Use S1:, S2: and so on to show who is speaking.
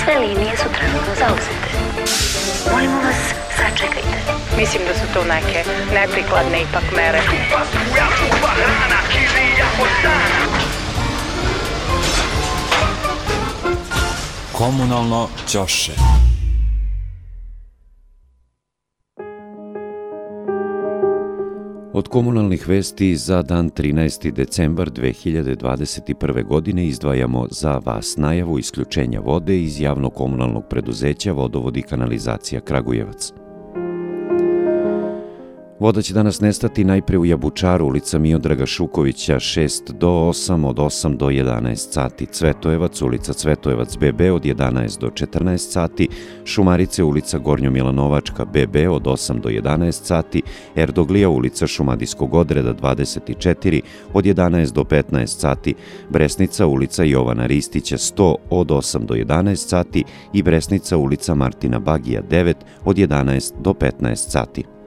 S1: Sve linije su trenutno zauzete. Molimo vas, sačekajte.
S2: Mislim da su to neke neprikladne ipak mere.
S3: Komunalno ćoše. Od komunalnih vesti za dan 13. decembar 2021. godine izdvajamo za vas najavu isključenja vode iz javnog komunalnog preduzeća Vodovod i kanalizacija Kragujevac. Voda će danas nestati najpre u Jabučaru, ulica Miodraga Šukovića 6 do 8, od 8 do 11 sati, Cvetojevac, ulica Cvetojevac BB od 11 do 14 sati, Šumarice, ulica Gornjo Milanovačka BB od 8 do 11 sati, Erdoglija, ulica Šumadijskog odreda 24 od 11 do 15 sati, Bresnica, ulica Jovana Ristića 100 od 8 do 11 sati i Bresnica, ulica Martina Bagija 9 od 11 do 15 sati.